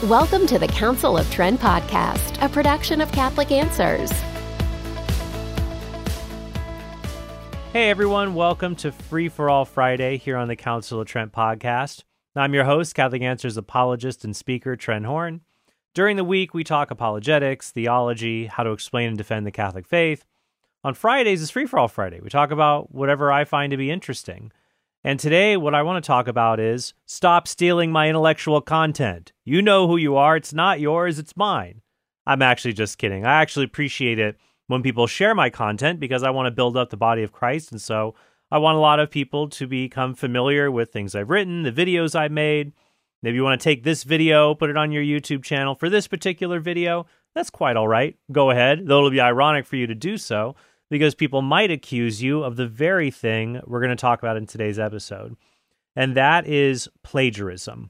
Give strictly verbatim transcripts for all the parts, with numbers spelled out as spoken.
Welcome to the Council of Trent podcast, a production of Catholic Answers. Hey everyone, welcome to Free for All Friday here on the Council of Trent podcast. I'm your host, Catholic Answers apologist and speaker, Trent Horn. During the week, we talk apologetics, theology, how to explain and defend the Catholic faith. On Fridays is Free for All Friday. We talk about whatever I find to be interesting. And today, what I want to talk about is stop stealing my intellectual content. You know who you are. It's not yours. It's mine. I'm actually just kidding. I actually appreciate it when people share my content because I want to build up the body of Christ. And so I want a lot of people to become familiar with things I've written, the videos I've made. Maybe you want to take this video, put it on your YouTube channel for this particular video. That's quite all right. Go ahead. Though it'll be ironic for you to do so, because people might accuse you of the very thing we're going to talk about in today's episode, and that is plagiarism.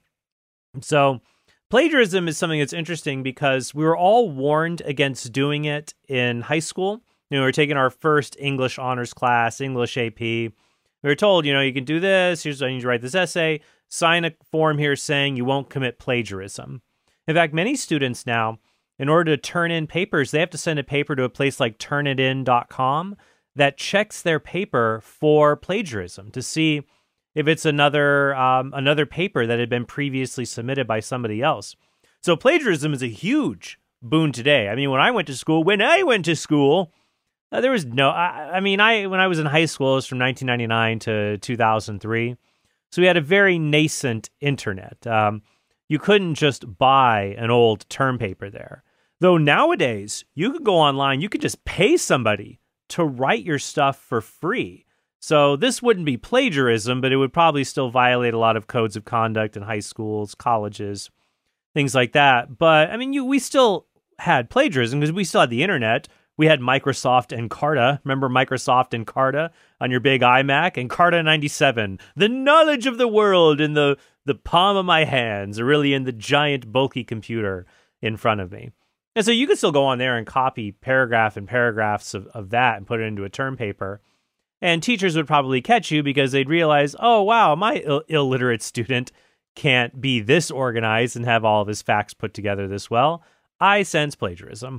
So plagiarism is something that's interesting because we were all warned against doing it in high school. You know, we were taking our first English honors class, English A P. We were told, you know, you can do this, here's how you need to write this essay, sign a form here saying you won't commit plagiarism. In fact, many students now, in order to turn in papers, they have to send a paper to a place like turn it in dot com that checks their paper for plagiarism to see if it's another um, another paper that had been previously submitted by somebody else. So plagiarism is a huge boon today. I mean, when I went to school, when I went to school, uh, there was no, I, I mean, I when I was in high school, it was from nineteen ninety-nine to two thousand three. So we had a very nascent internet. Um, you couldn't just buy an old term paper there. Though nowadays, you could go online, you could just pay somebody to write your stuff for free. So this wouldn't be plagiarism, but it would probably still violate a lot of codes of conduct in high schools, colleges, things like that. But, I mean, you, we still had plagiarism because we still had the internet. We had Microsoft Encarta. Remember Microsoft Encarta on your big iMac? Encarta ninety-seven. The knowledge of the world in the, the palm of my hands, or really in the giant bulky computer in front of me. And so you could still go on there and copy paragraph and paragraphs of, of that and put it into a term paper. And teachers would probably catch you because they'd realize, oh, wow, my Ill- illiterate student can't be this organized and have all of his facts put together this well. I sense plagiarism.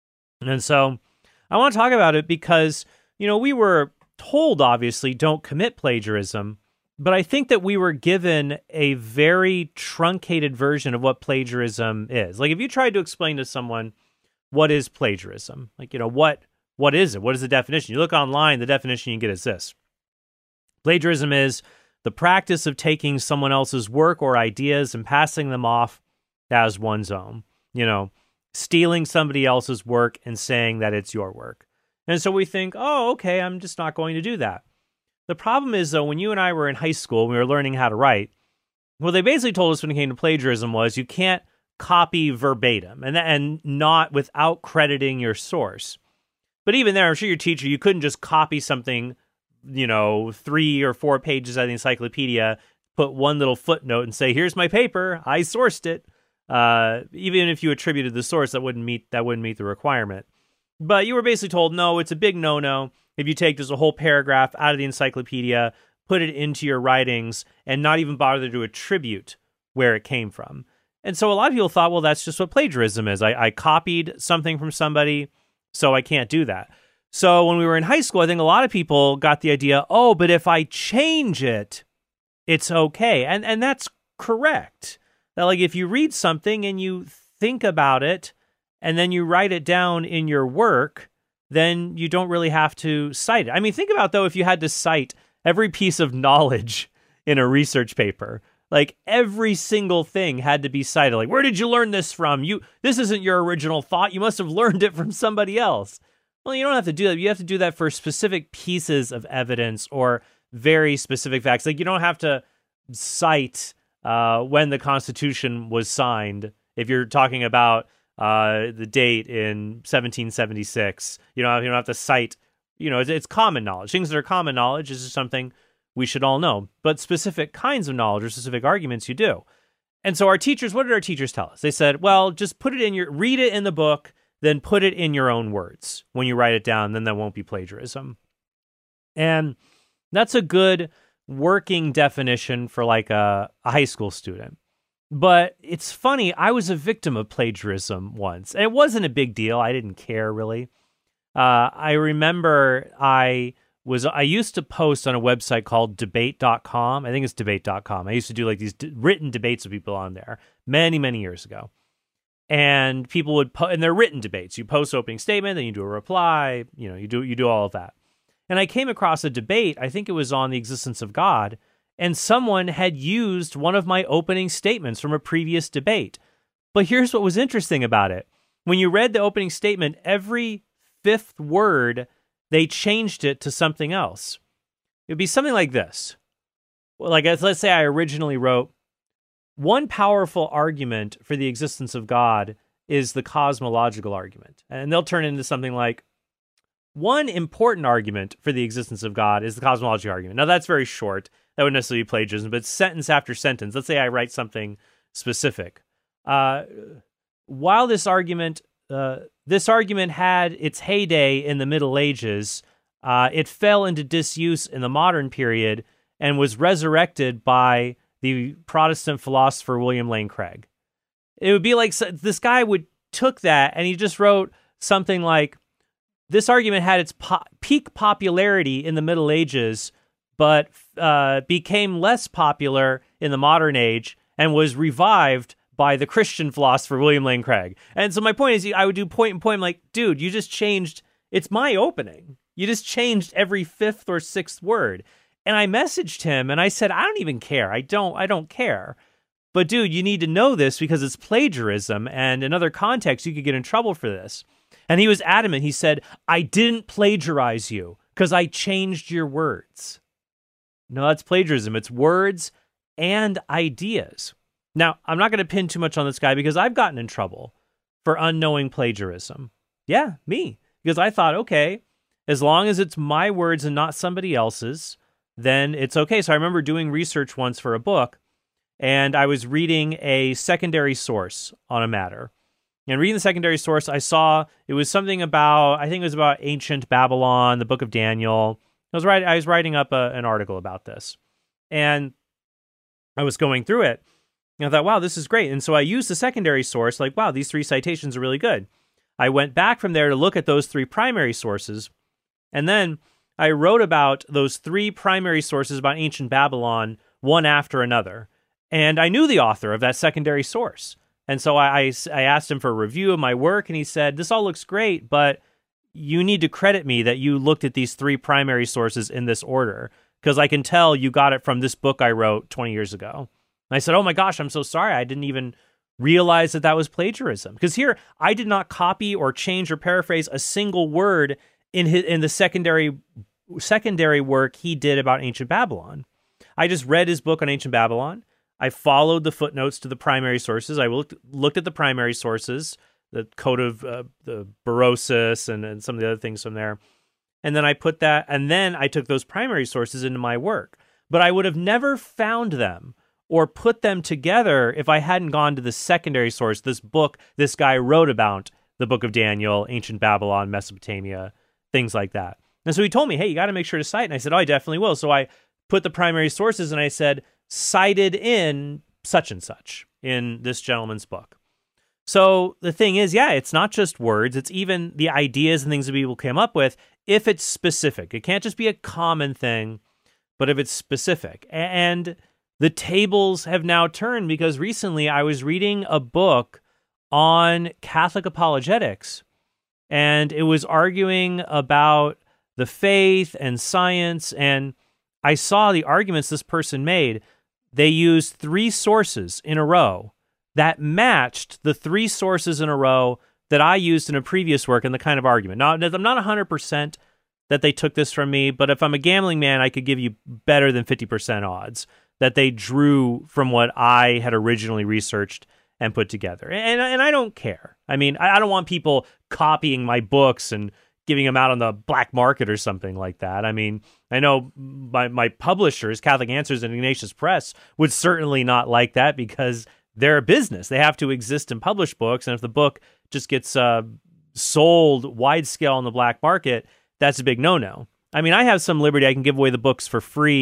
And so I want to talk about it because, you know, we were told, obviously, don't commit plagiarism. But I think that we were given a very truncated version of what plagiarism is. Like if you tried to explain to someone what is plagiarism, like, you know, what what is it? What is the definition? You look online, the definition you get is this. Plagiarism is the practice of taking someone else's work or ideas and passing them off as one's own. You know, stealing somebody else's work and saying that it's your work. And so we think, oh, okay, I'm just not going to do that. The problem is, though, when you and I were in high school, we were learning how to write, what they basically told us when it came to plagiarism was you can't copy verbatim and, and not without crediting your source. But even there, I'm sure your teacher, you couldn't just copy something, you know, three or four pages out of the encyclopedia, put one little footnote and say, here's my paper, I sourced it. Uh, even if you attributed the source, that wouldn't meet that wouldn't meet the requirement. But you were basically told, no, it's a big no-no. If you take just a whole paragraph out of the encyclopedia, put it into your writings, and not even bother to attribute where it came from. And so a lot of people thought, well, that's just what plagiarism is. I, I copied something from somebody, so I can't do that. So when we were in high school, I think a lot of people got the idea, oh, but if I change it, it's okay. And and that's correct. That like if you read something and you think about it, and then you write it down in your work, then you don't really have to cite it. I mean, think about, though, if you had to cite every piece of knowledge in a research paper, like every single thing had to be cited. Like, where did you learn this from? You, this isn't your original thought. You must have learned it from somebody else. Well, you don't have to do that. You have to do that for specific pieces of evidence or very specific facts. Like, you don't have to cite uh, when the Constitution was signed if you're talking about Uh, the date in seventeen seventy-six. You know, you don't have to cite, you know, it's, it's common knowledge. Things that are common knowledge is just something we should all know. But specific kinds of knowledge or specific arguments you do. And so our teachers, what did our teachers tell us? They said, well, just put it in your, read it in the book, then put it in your own words. When you write it down, then that won't be plagiarism. And that's a good working definition for like a, a high school student. But it's funny, I was a victim of plagiarism once. And it wasn't a big deal. I didn't care, really. Uh, I remember I was I used to post on a website called debate dot com. I think it's debate dot com. I used to do like these d- written debates with people on there many, many years ago. And people would po- and they're written debates. You post opening statement, then you do a reply, you know, you do you do all of that. And I came across a debate, I think it was on the existence of God, and someone had used one of my opening statements from a previous debate. But here's what was interesting about it. When you read the opening statement, every fifth word, they changed it to something else. It would be something like this. Well, like, let's say I originally wrote, one powerful argument for the existence of God is the cosmological argument. And they'll turn into something like, one important argument for the existence of God is the cosmological argument. Now, that's very short. That wouldn't necessarily be plagiarism, but sentence after sentence. Let's say I write something specific. Uh, while this argument, uh, this argument had its heyday in the Middle Ages, uh, it fell into disuse in the modern period and was resurrected by the Protestant philosopher William Lane Craig. It would be like this guy would took that and he just wrote something like, this argument had its po- peak popularity in the Middle Ages, but uh, became less popular in the modern age and was revived by the Christian philosopher William Lane Craig. And so my point is, I would do point and point. I'm like, dude, you just changed. It's my opening. You just changed every fifth or sixth word. And I messaged him and I said, I don't even care. I don't. I don't care. But dude, you need to know this because it's plagiarism, and in other contexts, you could get in trouble for this. And he was adamant. He said, I didn't plagiarize you because I changed your words. No, that's plagiarism. It's words and ideas. Now, I'm not going to pin too much on this guy because I've gotten in trouble for unknowing plagiarism. Yeah, me. Because I thought, okay, as long as it's my words and not somebody else's, then it's okay. So I remember doing research once for a book, and I was reading a secondary source on a matter. And reading the secondary source, I saw it was something about, I think it was about ancient Babylon, the book of Daniel. I was writing, I was writing up a, an article about this. And I was going through it. And I thought, wow, this is great. And so I used the secondary source, like, wow, these three citations are really good. I went back from there to look at those three primary sources. And then I wrote about those three primary sources about ancient Babylon, one after another. And I knew the author of that secondary source. And so I, I, I asked him for a review of my work, and he said, this all looks great, but you need to credit me that you looked at these three primary sources in this order, because I can tell you got it from this book I wrote twenty years ago. And I said, oh my gosh, I'm so sorry. I didn't even realize that that was plagiarism. Because here, I did not copy or change or paraphrase a single word in his, in the secondary secondary work he did about ancient Babylon. I just read his book on ancient Babylon. I followed the footnotes to the primary sources. I looked looked at the primary sources, the Code of uh, the Berosus and, and some of the other things from there. And then I put that, and then I took those primary sources into my work. But I would have never found them or put them together if I hadn't gone to the secondary source, this book this guy wrote about, the book of Daniel, ancient Babylon, Mesopotamia, things like that. And so he told me, hey, you got to make sure to cite. And I said, oh, I definitely will. So I put the primary sources, and I said, cited in such and such in this gentleman's book. So the thing is, yeah, it's not just words. It's even the ideas and things that people came up with if it's specific. It can't just be a common thing, but if it's specific. And the tables have now turned because recently I was reading a book on Catholic apologetics, and it was arguing about the faith and science, and I saw the arguments this person made. They used three sources in a row that matched the three sources in a row that I used in a previous work in the kind of argument. Now, I'm not one hundred percent that they took this from me, but if I'm a gambling man, I could give you better than fifty percent odds that they drew from what I had originally researched and put together. And, and I don't care. I mean, I don't want people copying my books and giving them out on the black market or something like that. I mean, I know my, my publishers, Catholic Answers and Ignatius Press, would certainly not like that because they're a business. They have to exist and publish books. And if the book just gets uh, sold wide scale on the black market, that's a big no-no. I mean, I have some liberty. I can give away the books for free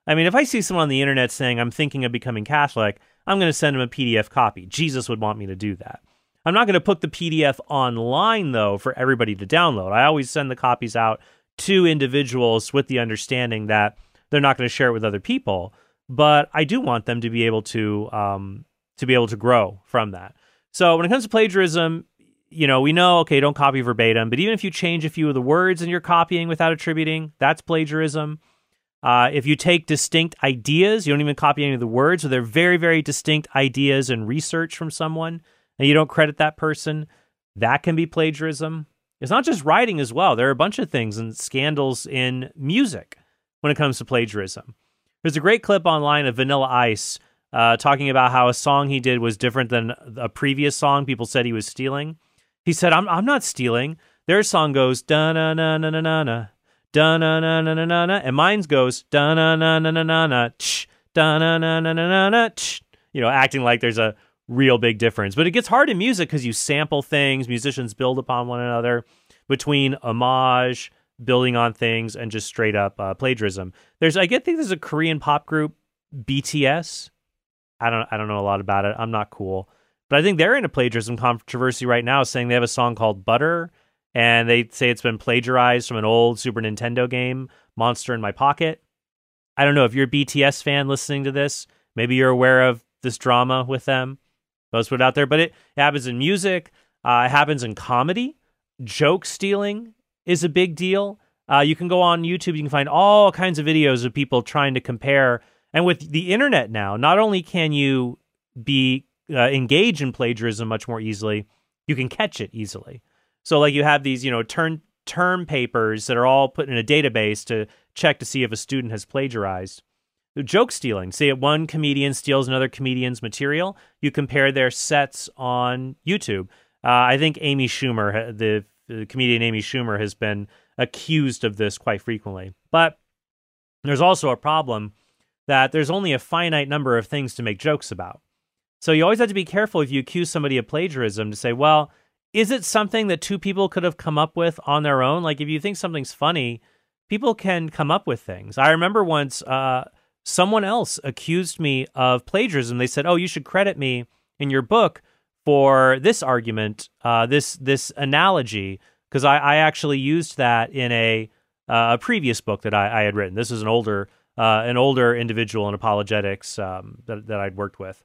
I mean, if I see someone on the internet saying, I'm thinking of becoming Catholic, I'm going to send them a P D F copy. Jesus would want me to do that. I'm not going to put the P D F online, though, for everybody to download. I always send the copies out to individuals with the understanding that they're not going to share it with other people. But I do want them to be able to um, to be able to grow from that. So when it comes to plagiarism, you know, we know, okay, don't copy verbatim, but even if you change a few of the words in your copying without attributing, that's plagiarism. Uh, if you take distinct ideas, you don't even copy any of the words, so they're very, very distinct ideas and research from someone, and you don't credit that person, that can be plagiarism. It's not just writing as well. There are a bunch of things and scandals in music when it comes to plagiarism. There's a great clip online of Vanilla Ice uh, talking about how a song he did was different than a previous song people said he was stealing. He said, I'm I'm not stealing. Their song goes, da-na-na-na-na-na-na, da-na-na-na-na-na-na, and mine goes, da-na-na-na-na-na-na, tsh, da-na-na-na-na-na-na, tsh, you know, acting like there's a real big difference. But it gets hard in music because you sample things, musicians build upon one another, between homage, building on things, and just straight up uh, plagiarism. There's, I get think there's a Korean pop group, B T S. I don't, I don't know a lot about it. I'm not cool, but I think they're in a plagiarism controversy right now, saying they have a song called Butter, and they say it's been plagiarized from an old Super Nintendo game, Monster in My Pocket. I don't know if you're a B T S fan listening to this. Maybe you're aware of this drama with them. Let's put it out there, but it, it happens in music. Uh, it happens in comedy. Joke stealing is a big deal. Uh, you can go on YouTube. You can find all kinds of videos of people trying to compare. And with the internet now, not only can you be uh, engage in plagiarism much more easily, you can catch it easily. So like you have these, you know, term, term papers that are all put in a database to check to see if a student has plagiarized. Joke stealing. Say one comedian steals another comedian's material. You compare their sets on YouTube. Uh, I think Amy Schumer, the, the comedian Amy Schumer, has been accused of this quite frequently. But there's also a problem that there's only a finite number of things to make jokes about. So you always have to be careful if you accuse somebody of plagiarism to say, well, is it something that two people could have come up with on their own? Like if you think something's funny, people can come up with things. I remember once uh, someone else accused me of plagiarism. They said, oh, you should credit me in your book for this argument, uh, this this analogy, because I, I actually used that in a uh, a previous book that I, I had written. This is an older uh, an older individual in apologetics um, that that I'd worked with,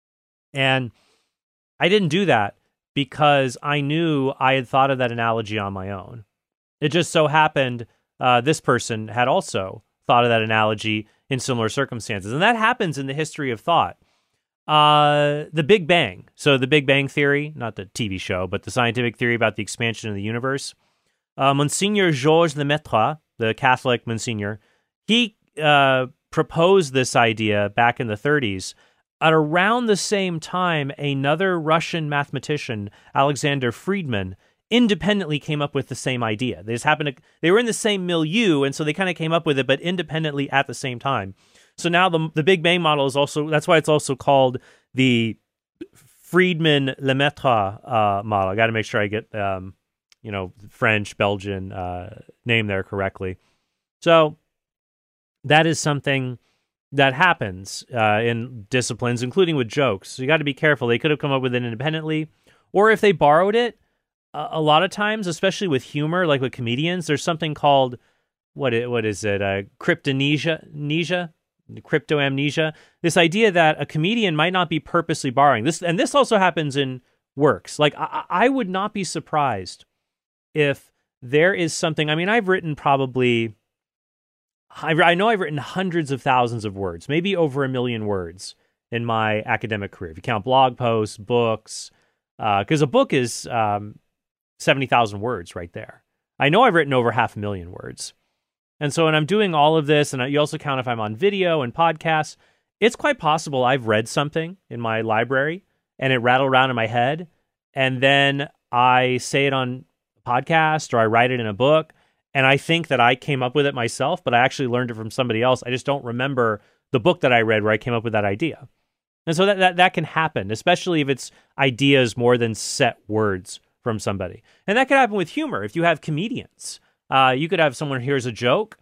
and I didn't do that because I knew I had thought of that analogy on my own. It just so happened uh, this person had also thought of that analogy in similar circumstances, and that happens in the history of thought. Uh, the Big Bang. So the Big Bang Theory, not the T V show, but the scientific theory about the expansion of the universe. Uh, Monsignor Georges Lemaitre, the Catholic Monsignor, he uh, proposed this idea back in the thirties. At around the same time, another Russian mathematician, Alexander Friedman, independently came up with the same idea. They just happened to, they were in the same milieu, and so they kind of came up with it, but independently at the same time. So now the the Big Bang model is also, that's why it's also called the Friedman-Lemaitre uh, model. I got to make sure I get, um, you know, French, Belgian uh, name there correctly. So that is something that happens uh, in disciplines, including with jokes. So you got to be careful. They could have come up with it independently, or if they borrowed it, uh, a lot of times, especially with humor, like with comedians, there's something called, what is, what is it, uh, cryptomnesia, amnesia? cryptoamnesia, this idea that a comedian might not be purposely borrowing this, and this also happens in works. Like I, I would not be surprised if there is something. I mean, I've written probably, I, I know I've written hundreds of thousands of words, maybe over a million words in my academic career. If you count blog posts, books, because uh, a book is um, seventy thousand words right there. I know I've written over half a million words. And so when I'm doing all of this, and you also count if I'm on video and podcasts, it's quite possible I've read something in my library and it rattled around in my head, and then I say it on a podcast or I write it in a book, and I think that I came up with it myself, but I actually learned it from somebody else. I just don't remember the book that I read where I came up with that idea. And so that, that, that can happen, especially if it's ideas more than set words from somebody. And that could happen with humor. If you have comedians, Uh, you could have someone hears a joke,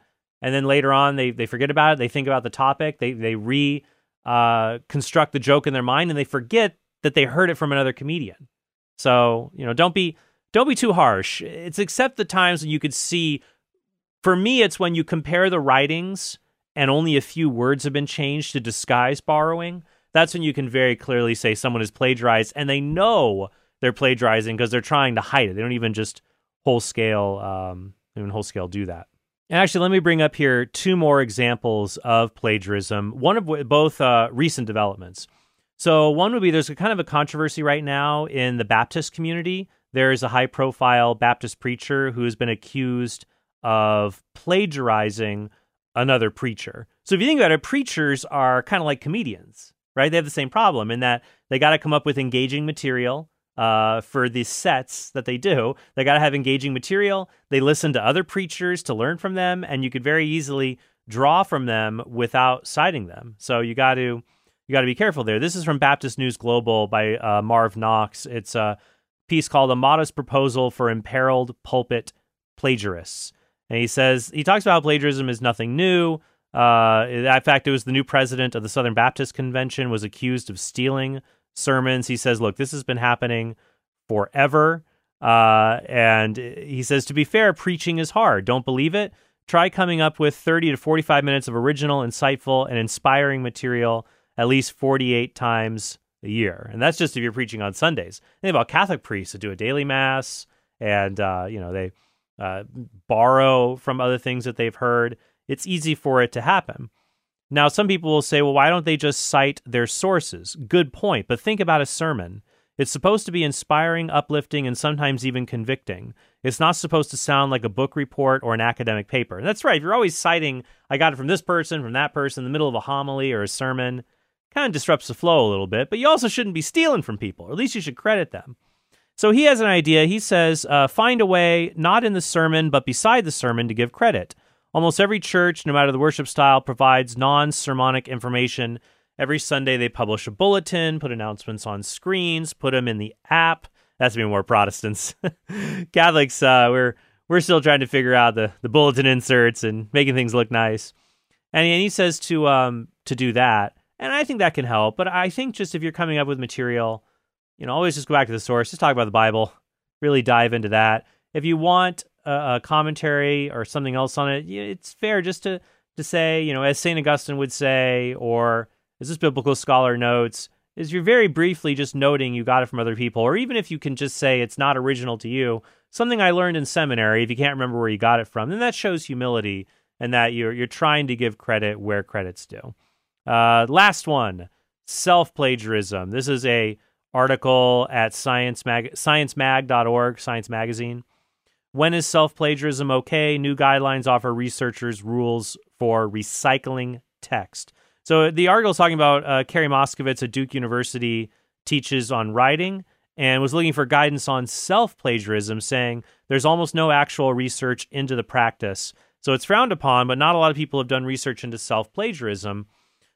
And then later on, they they forget about it. They think about the topic. They they re uh, construct the joke in their mind, and they forget that they heard it from another comedian. So, you know, don't be don't be too harsh. It's except the times when you could see. For me, it's when you compare the writings and only a few words have been changed to disguise borrowing. That's when you can very clearly say someone is plagiarized, and they know they're plagiarizing because they're trying to hide it. They don't even just whole scale, um, even whole scale do that. And actually, let me bring up here two more examples of plagiarism. One of w- both uh, recent developments. So one would be there's a kind of a controversy right now in the Baptist community. There is a high-profile Baptist preacher who has been accused of plagiarizing another preacher. So if you think about it, preachers are kind of like comedians, right? They have the same problem in that they got to come up with engaging material uh, for the sets that they do. They got to have engaging material. They listen to other preachers to learn from them, and you could very easily draw from them without citing them. So you got to you got to be careful there. This is from Baptist News Global by uh, Marv Knox. It's a piece called "A Modest Proposal for Imperiled Pulpit Plagiarists." And he says, he talks about how plagiarism is nothing new. Uh, in fact, it was the new president of the Southern Baptist Convention was accused of stealing sermons. He says, look, this has been happening forever. Uh, and he says, to be fair, preaching is hard. Don't believe it? Try coming up with thirty to forty-five minutes of original, insightful, and inspiring material at least forty-eight times a year. And that's just if you're preaching on Sundays. Think about Catholic priests that do a daily mass, and, uh, you know, they... Uh, borrow from other things that they've heard. It's easy for it to happen. Now, some people will say, well, why don't they just cite their sources? Good point, but think about a sermon. It's supposed to be inspiring, uplifting, and sometimes even convicting. It's not supposed to sound like a book report or an academic paper. And that's right. If you're always citing, I got it from this person, from that person, in the middle of a homily or a sermon, kind of disrupts the flow a little bit, but you also shouldn't be stealing from people, or at least you should credit them. So he has an idea. He says, uh, find a way, not in the sermon, but beside the sermon, to give credit. Almost every church, no matter the worship style, provides non-sermonic information. Every Sunday, they publish a bulletin, put announcements on screens, put them in the app. That's to be more Protestants. Catholics, uh, we're we're still trying to figure out the, the bulletin inserts and making things look nice. And he, and he says to um to do that. And I think that can help. But I think just if you're coming up with material, you know, always just go back to the source. Just talk about the Bible. Really dive into that. If you want a, a commentary or something else on it, it's fair just to, to say, you know, as Saint Augustine would say, or as this biblical scholar notes, is you're very briefly just noting you got it from other people. Or even if you can just say it's not original to you, something I learned in seminary, if you can't remember where you got it from, then that shows humility and that you're you're trying to give credit where credit's due. Uh, last one, self-plagiarism. This is a article at science mag science mag dot org, Science Magazine. When is self-plagiarism okay? New guidelines offer researchers rules for recycling text. So the article is talking about uh, Carrie Moskowitz at Duke University teaches on writing and was looking for guidance on self-plagiarism, saying there's almost no actual research into the practice. So it's frowned upon, but not a lot of people have done research into self-plagiarism.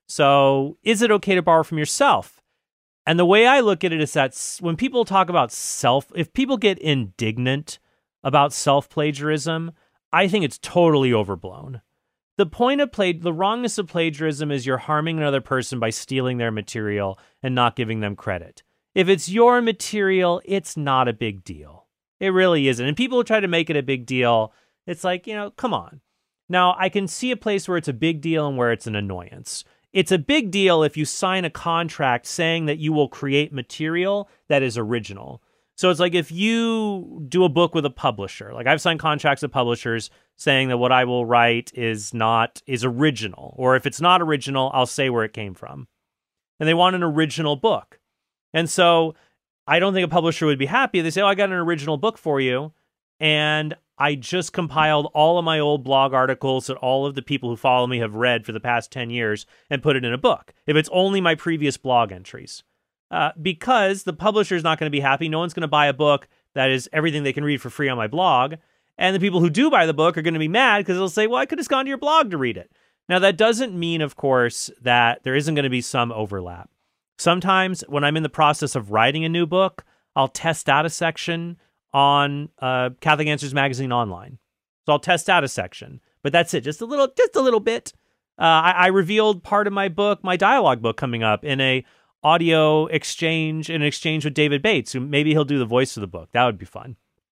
So is it okay to borrow from yourself? And the way I look at it is that when people talk about self, if people get indignant about self-plagiarism, I think it's totally overblown. The point of play, the wrongness of plagiarism is you're harming another person by stealing their material and not giving them credit. If it's your material, it's not a big deal. It really isn't. And people try to make it a big deal. It's like, you know, come on. Now, I can see a place where it's a big deal and where it's an annoyance. It's a big deal if you sign a contract saying that you will create material that is original. So it's like if you do a book with a publisher, like I've signed contracts with publishers saying that what I will write is not, is original. Or if it's not original, I'll say where it came from. And they want an original book. And so I don't think a publisher would be happy. They say, oh, I got an original book for you. And I just compiled all of my old blog articles that all of the people who follow me have read for the past ten years and put it in a book. If it's only my previous blog entries. Uh, because the publisher's not going to be happy. No one's going to buy a book that is everything they can read for free on my blog. And the people who do buy the book are going to be mad because they'll say, well, I could have just gone to your blog to read it. Now, that doesn't mean, of course, that there isn't going to be some overlap. Sometimes when I'm in the process of writing a new book, I'll test out a section on uh, Catholic Answers Magazine online. So I'll test out a section. but that's it. Just a little, just a little bit. Uh, I, I revealed part of my book, my dialogue book coming up in a audio exchange, in an exchange with David Bates, who maybe he'll do the voice of the book. That would be fun.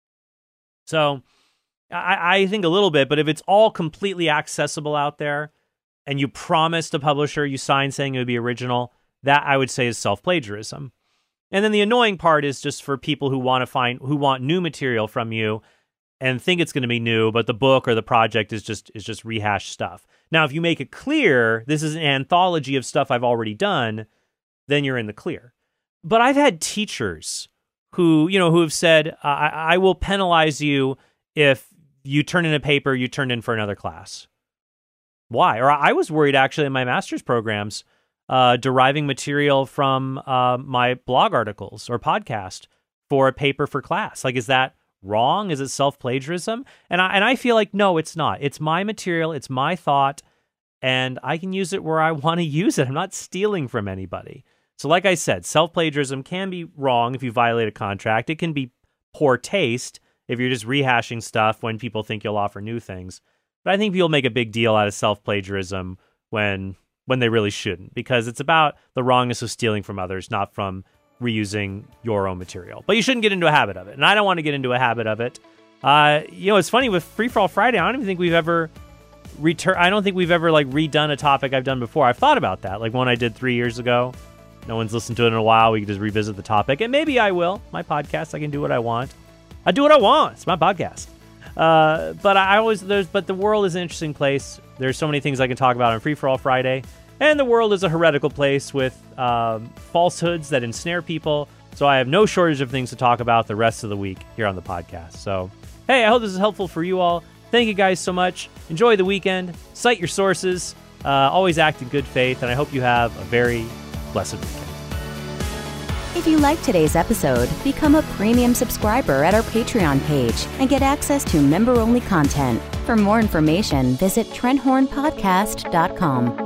So I, I think a little bit, but if it's all completely accessible out there and you promised a publisher, you signed saying it would be original, that I would say is self-plagiarism. And then the annoying part is just for people who want to find, who want new material from you and think it's going to be new, but the book or the project is just is just rehashed stuff. Now, if you make it clear this is an anthology of stuff I've already done, then you're in the clear. But I've had teachers who, you know, who have said, I, I will penalize you if you turn in a paper you turned in for another class. Why? Or I was worried actually in my master's programs, uh, deriving material from uh, my blog articles or podcast for a paper for class. Like, is that wrong? Is it self-plagiarism? And I, and I feel like, no, it's not. It's my material. It's my thought. And I can use it where I want to use it. I'm not stealing from anybody. So like I said, self-plagiarism can be wrong if you violate a contract. It can be poor taste if you're just rehashing stuff when people think you'll offer new things. But I think people make a big deal out of self-plagiarism when when they really shouldn't, because it's about the wrongness of stealing from others, not from reusing your own material. But you shouldn't get into a habit of it, and I don't want to get into a habit of it. Uh, you know, it's funny with Free For All Friday. I don't even think we've ever return. I don't think we've ever like redone a topic I've done before. I've thought about that, like one I did three years ago. No one's listened to it in a while. We can just revisit the topic, and maybe I will. My podcast, I can do what I want. I do what I want. It's my podcast. Uh, but I always there's. But the world is an interesting place. There's so many things I can talk about on Free For All Friday, and the world is a heretical place with um, falsehoods that ensnare people. So I have no shortage of things to talk about the rest of the week here on the podcast. So hey, I hope this is helpful for you all. Thank you guys so much. Enjoy the weekend. Cite your sources. Uh, always act in good faith, and I hope you have a very blessed weekend. If you liked today's episode, become a premium subscriber at our Patreon page and get access to member-only content. For more information, visit trent horn podcast dot com.